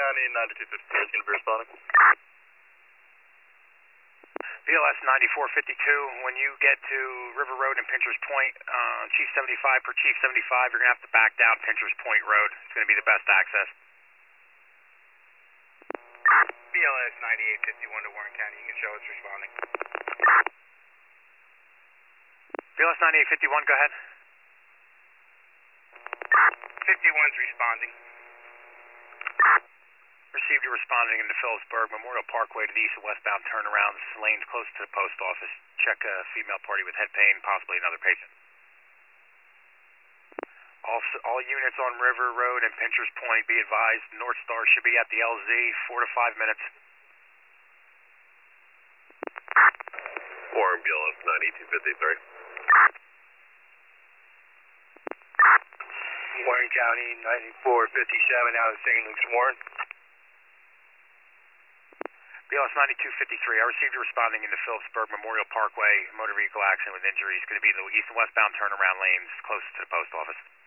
County, 9252, can you be responding? BLS 9452, when you get to River Road and Pinchers Point, Chief 75 per Chief 75, you're going to have to back down Pinchers Point Road. It's going to be the best access. BLS 9851 to Warren County, you can show us responding. BLS 9851, go ahead. 51's responding. Received you responding into Phillipsburg, Memorial Parkway to the east and westbound turnarounds, lanes close to the post office. Check a female party with head pain, possibly another patient. All units on River Road and Pinchers Point, be advised, North Star should be at the LZ, 4 to 5 minutes. Warren, BLS 9253. Warren County, 9457 out of St. Luke's Warren. BLS 9253, I received you responding into Phillipsburg, Memorial Parkway, motor vehicle accident with injuries. Going to be the east and westbound turnaround lanes close to the post office.